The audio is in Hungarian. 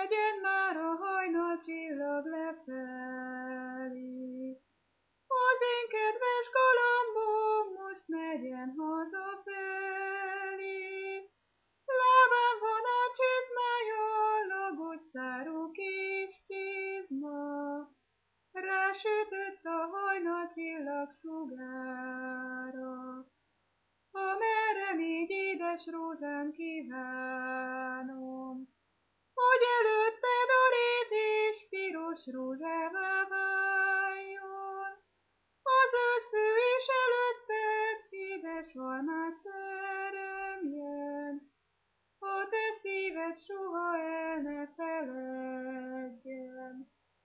Megyen már a hajnalcsillag lefelé. Az én kedves galambom most megyen hazafelé. Lábán van a csizmája, lagos szárú kis csizma. Rásütött a hajnalcsillag sugára. Amerre még édes rózsám kivár.